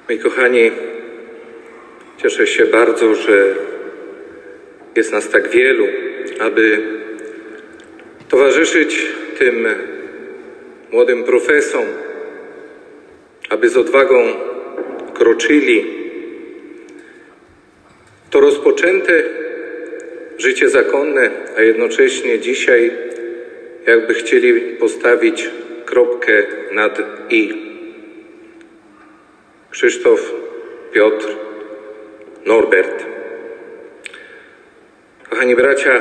Moi kochani, cieszę się bardzo, że jest nas tak wielu, aby towarzyszyć tym młodym profesom, aby z odwagą kroczyli to rozpoczęte życie zakonne, a jednocześnie dzisiaj jakby chcieli postawić kropkę nad i. Krzysztof, Piotr, Norbert. Kochani bracia,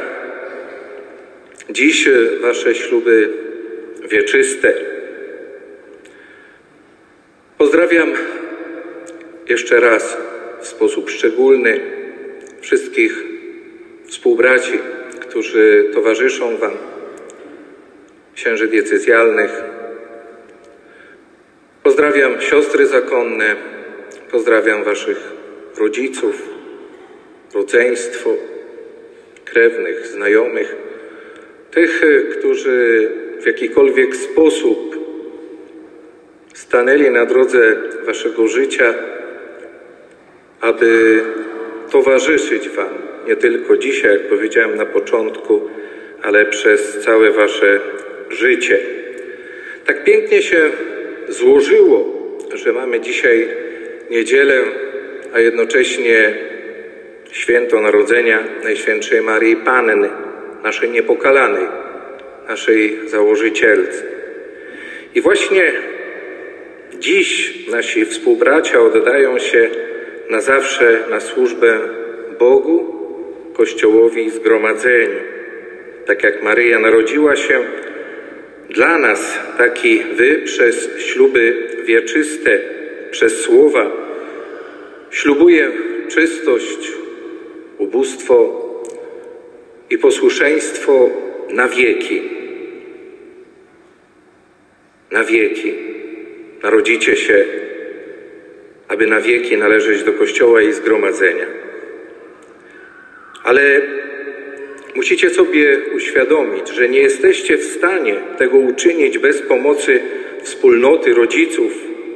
dziś wasze śluby wieczyste. Pozdrawiam jeszcze raz w sposób szczególny wszystkich współbraci, którzy towarzyszą wam, księży diecezjalnych. Pozdrawiam siostry zakonne, pozdrawiam waszych rodziców, rodzeństwo, krewnych, znajomych, tych, którzy w jakikolwiek sposób stanęli na drodze waszego życia, aby towarzyszyć wam nie tylko dzisiaj, jak powiedziałem na początku, ale przez całe wasze życie. Tak pięknie się złożyło, że mamy dzisiaj niedzielę, a jednocześnie święto Narodzenia Najświętszej Maryi Panny, naszej niepokalanej, naszej założycielce. I właśnie dziś nasi współbracia oddają się na zawsze na służbę Bogu, Kościołowi i zgromadzeniu. Tak jak Maryja narodziła się dla nas, tak i wy przez śluby wieczyste, przez słowa ślubuję czystość, ubóstwo i posłuszeństwo na wieki. Na wieki. Narodzicie się, aby na wieki należeć do Kościoła i zgromadzenia. Ale musicie sobie uświadomić, że nie jesteście w stanie tego uczynić bez pomocy wspólnoty rodziców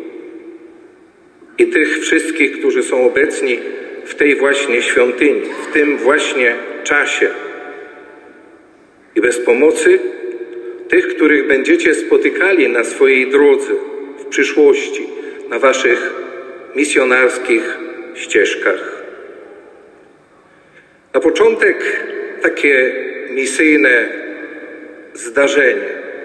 i tych wszystkich, którzy są obecni w tej właśnie świątyni, w tym właśnie czasie. I bez pomocy tych, których będziecie spotykali na swojej drodze w przyszłości, na waszych misjonarskich ścieżkach. Na początek takie misyjne zdarzenie.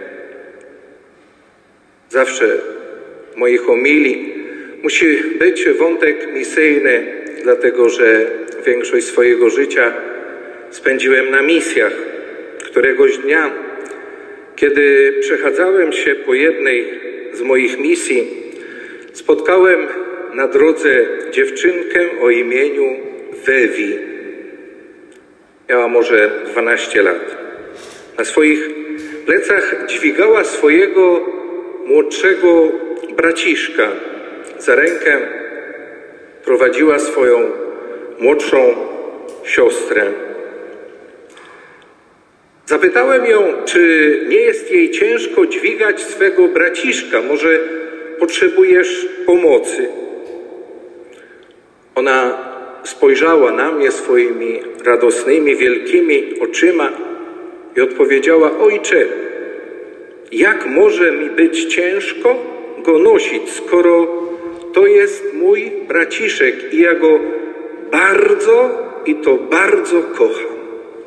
Zawsze w mojej homilii musi być wątek misyjny, dlatego że większość swojego życia spędziłem na misjach. Któregoś dnia, kiedy przechadzałem się po jednej z moich misji, spotkałem na drodze dziewczynkę o imieniu Wewi. Miała może 12 lat. Na swoich plecach dźwigała swojego młodszego braciszka. Za rękę prowadziła swoją młodszą siostrę. Zapytałem ją, czy nie jest jej ciężko dźwigać swego braciszka, może potrzebujesz pomocy. Ona spojrzała na mnie swoimi radosnymi, wielkimi oczyma i odpowiedziała: ojcze, jak może mi być ciężko go nosić, skoro to jest mój braciszek i ja go bardzo i to bardzo kocham.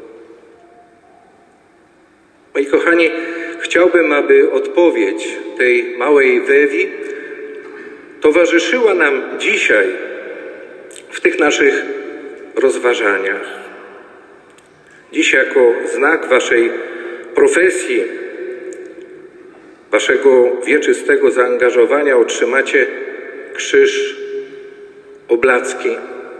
Moi kochani, chciałbym, aby odpowiedź tej małej Wewi towarzyszyła nam dzisiaj w tych naszych rozważaniach. Dziś jako znak waszej profesji, waszego wieczystego zaangażowania otrzymacie krzyż oblacki.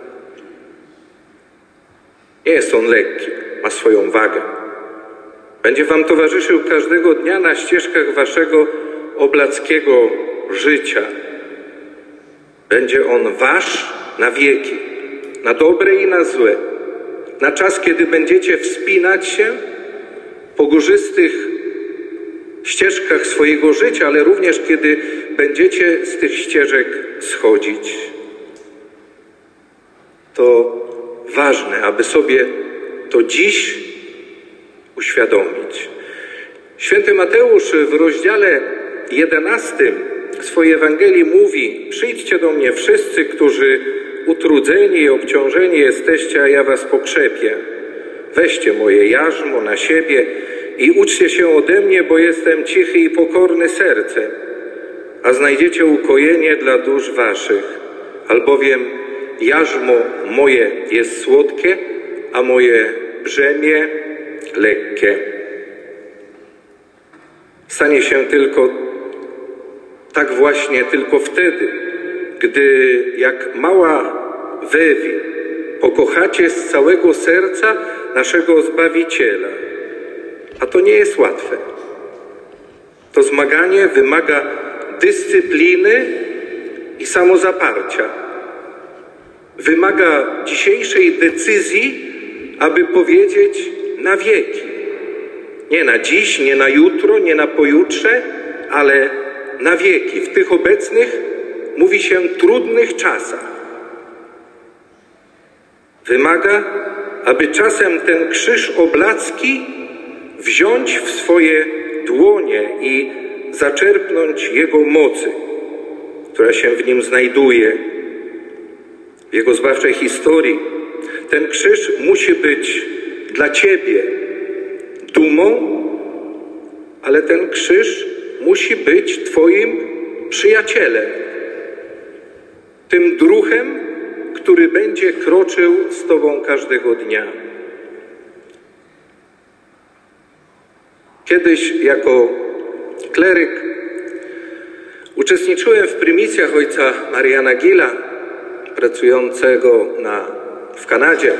Nie jest on lekki, ma swoją wagę. Będzie wam towarzyszył każdego dnia na ścieżkach waszego oblackiego życia. Będzie on wasz na wieki, na dobre i na złe, na czas, kiedy będziecie wspinać się po górzystych ścieżkach swojego życia, ale również kiedy będziecie z tych ścieżek schodzić. To ważne, aby sobie to dziś uświadomić. Święty Mateusz w rozdziale 11 swojej Ewangelii mówi: przyjdźcie do mnie wszyscy, którzy utrudzeni i obciążeni jesteście, a ja was pokrzepię. Weźcie moje jarzmo na siebie i uczcie się ode mnie, bo jestem cichy i pokorny sercem, a znajdziecie ukojenie dla dusz waszych. Albowiem jarzmo moje jest słodkie, a moje brzemię lekkie. Stanie się tak właśnie tylko wtedy, gdy jak mała Wewi pokochacie z całego serca naszego Zbawiciela. A to nie jest łatwe. To zmaganie wymaga dyscypliny i samozaparcia. Wymaga dzisiejszej decyzji, aby powiedzieć na wieki. Nie na dziś, nie na jutro, nie na pojutrze, ale na wieki. W tych obecnych, mówi się, trudnych czasach. Wymaga, aby czasem ten krzyż oblacki wziąć w swoje dłonie i zaczerpnąć jego mocy, która się w nim znajduje, w jego zbawczej historii. Ten krzyż musi być dla ciebie dumą, ale ten krzyż musi być twoim przyjacielem, tym druhem, który będzie kroczył z tobą każdego dnia. Kiedyś jako kleryk uczestniczyłem w prymicjach ojca Mariana Gilla, pracującego w Kanadzie.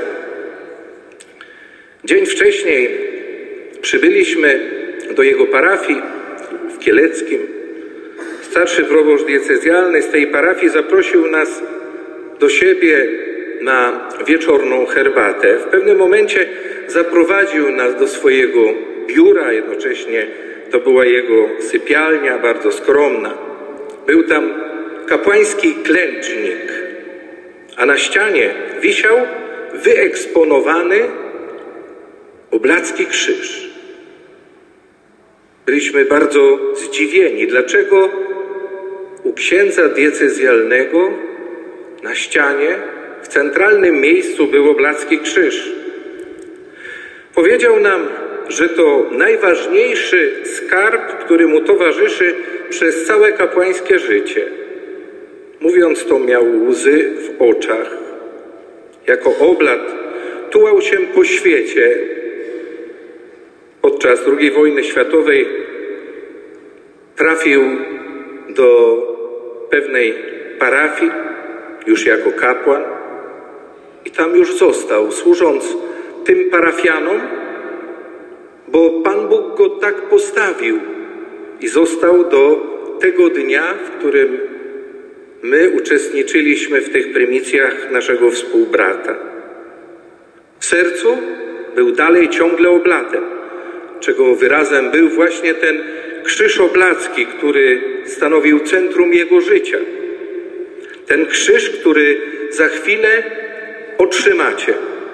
Dzień wcześniej przybyliśmy do jego parafii w Kieleckim. Starszy proboszcz diecezjalny z tej parafii zaprosił nas do siebie na wieczorną herbatę. W pewnym momencie zaprowadził nas do swojego biura, jednocześnie to była jego sypialnia, bardzo skromna. Był tam kapłański klęcznik, a na ścianie wisiał wyeksponowany oblacki krzyż. Byliśmy bardzo zdziwieni, dlaczego u księdza diecezjalnego na ścianie w centralnym miejscu był oblacki krzyż. Powiedział nam, że to najważniejszy skarb, który mu towarzyszy przez całe kapłańskie życie. Mówiąc to, miał łzy w oczach. Jako oblat tułał się po świecie. Podczas II wojny światowej trafił do pewnej parafii już jako kapłan i tam już został, służąc tym parafianom, bo Pan Bóg go tak postawił i został do tego dnia, w którym my uczestniczyliśmy w tych prymicjach naszego współbrata. W sercu był dalej ciągle oblatem, czego wyrazem był właśnie ten krzyż oblacki, który stanowił centrum jego życia. Ten krzyż, który za chwilę otrzymacie.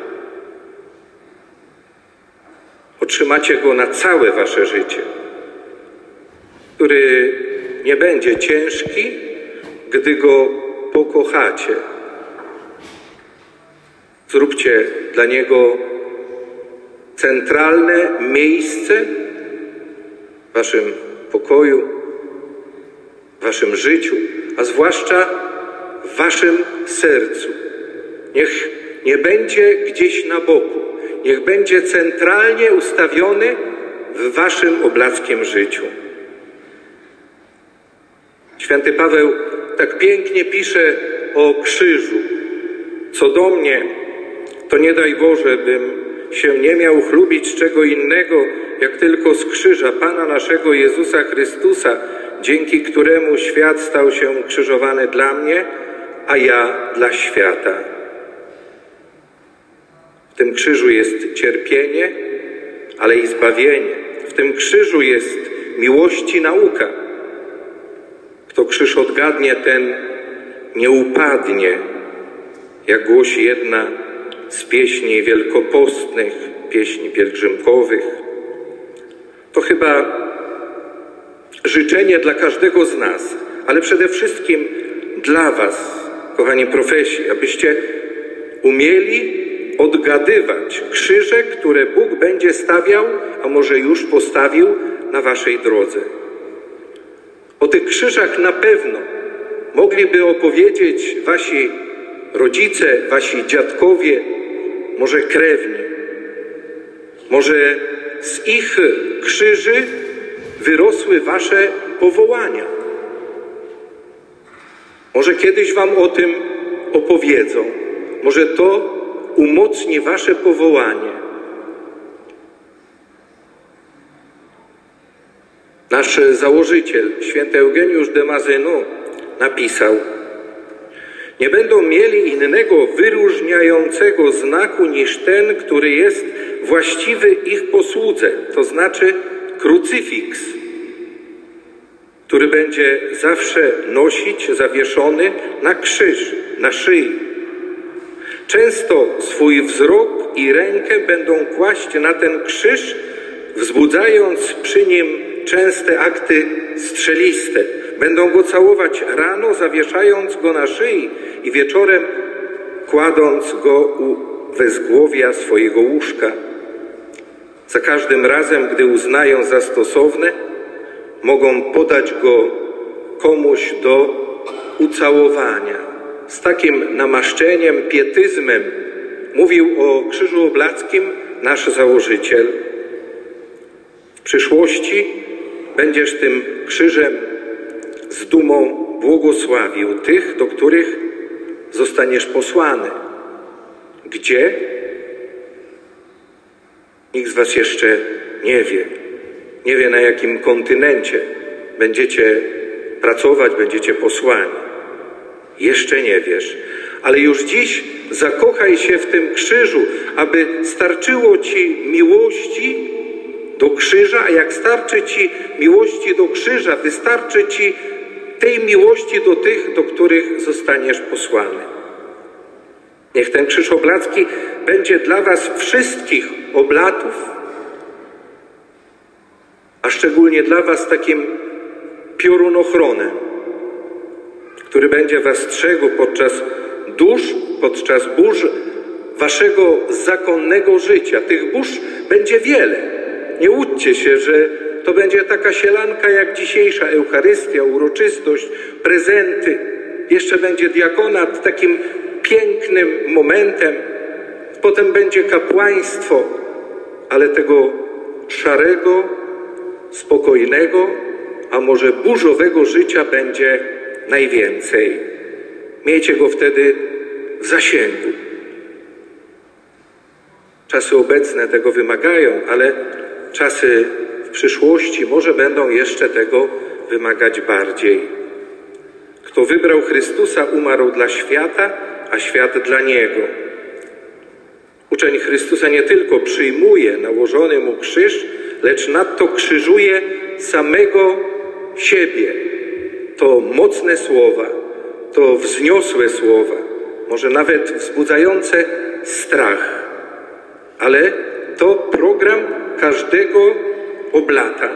Otrzymacie go na całe wasze życie, który nie będzie ciężki, gdy go pokochacie. Zróbcie dla niego centralne miejsce w waszym pokoju, w waszym życiu, a zwłaszcza w waszym sercu. Niech nie będzie gdzieś na boku, niech będzie centralnie ustawiony w waszym oblackiem życiu. Święty Paweł tak pięknie pisze o krzyżu. Co do mnie, to nie daj Boże, bym się nie miał chlubić z czego innego, jak tylko z krzyża Pana naszego Jezusa Chrystusa, dzięki któremu świat stał się krzyżowany dla mnie, a ja dla świata. W tym krzyżu jest cierpienie, ale i zbawienie. W tym krzyżu jest miłości nauka. Kto krzyż odgadnie, ten nie upadnie, jak głosi jedna z pieśni wielkopostnych, pieśni pielgrzymkowych. To chyba życzenie dla każdego z nas, ale przede wszystkim dla was, kochani profesi, abyście umieli odgadywać krzyże, które Bóg będzie stawiał, a może już postawił na waszej drodze. O tych krzyżach na pewno mogliby opowiedzieć wasi rodzice, wasi dziadkowie, może krewni. Może z ich krzyży wyrosły wasze powołania. Może kiedyś wam o tym opowiedzą. Może to umocni wasze powołanie. Nasz założyciel, święty Eugeniusz de Mazenot, napisał: nie będą mieli innego wyróżniającego znaku niż ten, który jest właściwy ich posłudze, to znaczy krucyfiks, który będzie zawsze nosić zawieszony na krzyż, na szyi. Często swój wzrok i rękę będą kłaść na ten krzyż, wzbudzając przy nim częste akty strzeliste. Będą go całować rano, zawieszając go na szyi i wieczorem kładąc go u wezgłowia swojego łóżka. Za każdym razem, gdy uznają za stosowne, mogą podać go komuś do ucałowania. Z takim namaszczeniem, pietyzmem mówił o krzyżu oblackim nasz założyciel. W przyszłości będziesz tym krzyżem z dumą błogosławił tych, do których zostaniesz posłany. Gdzie? Nikt z was jeszcze nie wie. Nie wie, na jakim kontynencie będziecie pracować, będziecie posłani. Jeszcze nie wiesz. Ale już dziś zakochaj się w tym krzyżu, aby starczyło ci miłości do krzyża, a jak starczy ci miłości do krzyża, wystarczy ci tej miłości do tych, do których zostaniesz posłany. Niech ten krzyż oblacki będzie dla was wszystkich oblatów, a szczególnie dla was takim piorunochronem, który będzie was strzegł podczas burz waszego zakonnego życia. Tych burz będzie wiele. Nie łudźcie się, że to będzie taka sielanka jak dzisiejsza Eucharystia, uroczystość, prezenty. Jeszcze będzie diakonat takim pięknym momentem. Potem będzie kapłaństwo, ale tego szarego, spokojnego, a może burzowego życia będzie najwięcej. Miejcie go wtedy w zasięgu. Czasy obecne tego wymagają, ale czasy w przyszłości może będą jeszcze tego wymagać bardziej. Kto wybrał Chrystusa, umarł dla świata, a świat dla Niego. Uczeń Chrystusa nie tylko przyjmuje nałożony mu krzyż, lecz nadto krzyżuje samego siebie. To mocne słowa, to wzniosłe słowa, może nawet wzbudzające strach, ale to program każdego oblata.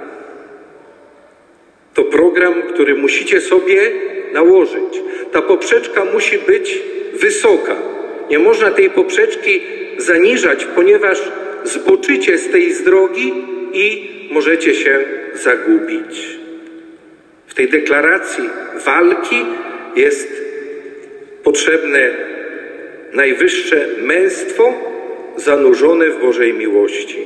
To program, który musicie sobie nałożyć. Ta poprzeczka musi być wysoka. Nie można tej poprzeczki zaniżać, ponieważ zboczycie z tej drogi i możecie się zagubić. W tej deklaracji walki jest potrzebne najwyższe męstwo zanurzone w Bożej miłości.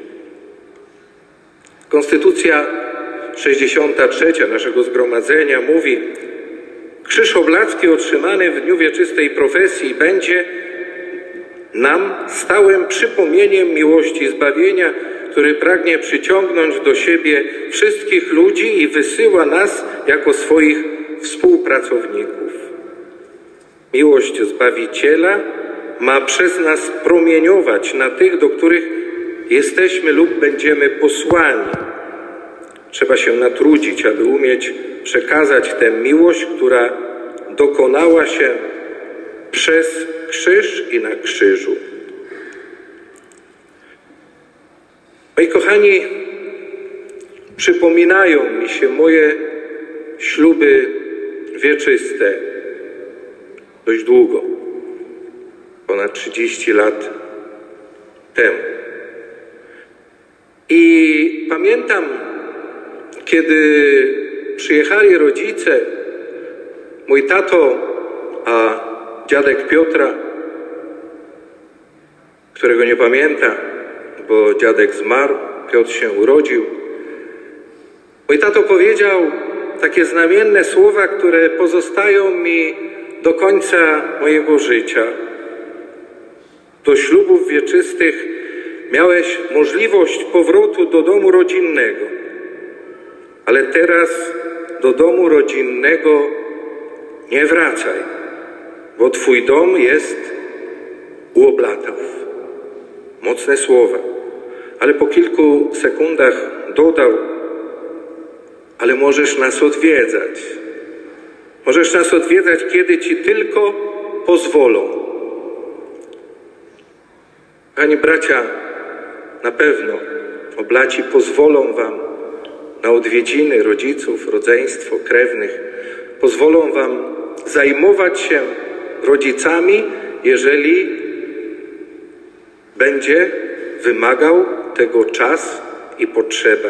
Konstytucja 63 naszego zgromadzenia mówi: krzyż oblacki otrzymany w dniu wieczystej profesji będzie nam stałym przypomnieniem miłości zbawienia, który pragnie przyciągnąć do siebie wszystkich ludzi i wysyła nas jako swoich współpracowników. Miłość Zbawiciela ma przez nas promieniować na tych, do których jesteśmy lub będziemy posłani. Trzeba się natrudzić, aby umieć przekazać tę miłość, która dokonała się przez krzyż i na krzyżu. Moi kochani, przypominają mi się moje śluby wieczyste dość długo, ponad 30 lat temu. I pamiętam, kiedy przyjechali rodzice, mój tato, a dziadek Piotra, którego nie pamięta, bo dziadek zmarł, Piotr się urodził. Mój tato powiedział takie znamienne słowa, które pozostają mi do końca mojego życia. Do ślubów wieczystych miałeś możliwość powrotu do domu rodzinnego, ale teraz do domu rodzinnego nie wracaj, bo twój dom jest u oblatów. Mocne słowa, ale po kilku sekundach dodał: ale możesz nas odwiedzać. Możesz nas odwiedzać, kiedy ci tylko pozwolą. Kochani bracia, na pewno oblaci pozwolą wam na odwiedziny rodziców, rodzeństwo, krewnych. Pozwolą wam zajmować się rodzicami, jeżeli będzie wymagał tego czas i potrzeba.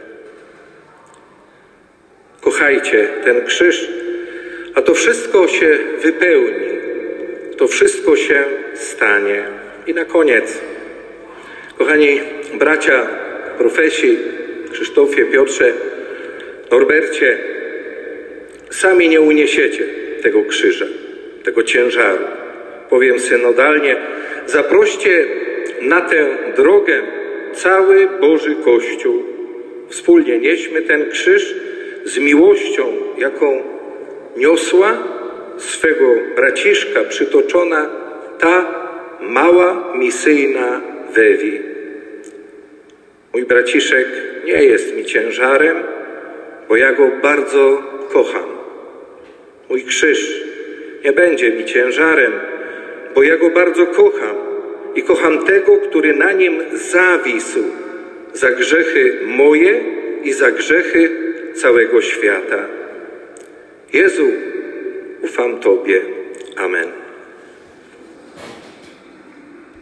Kochajcie ten krzyż, a to wszystko się wypełni, to wszystko się stanie. I na koniec, kochani bracia profesi, Krzysztofie, Piotrze, Norbercie, sami nie uniesiecie tego krzyża, tego ciężaru. Powiem synodalnie, zaproście na tę drogę cały Boży Kościół. Wspólnie nieśmy ten krzyż z miłością, jaką niosła swego braciszka przytoczona ta mała misyjna Wewi. Mój braciszek nie jest mi ciężarem, bo ja go bardzo kocham. Mój krzyż nie będzie mi ciężarem, bo ja go bardzo kocham i kocham tego, który na nim zawisł za grzechy moje i za grzechy całego świata. Jezu, ufam Tobie. Amen.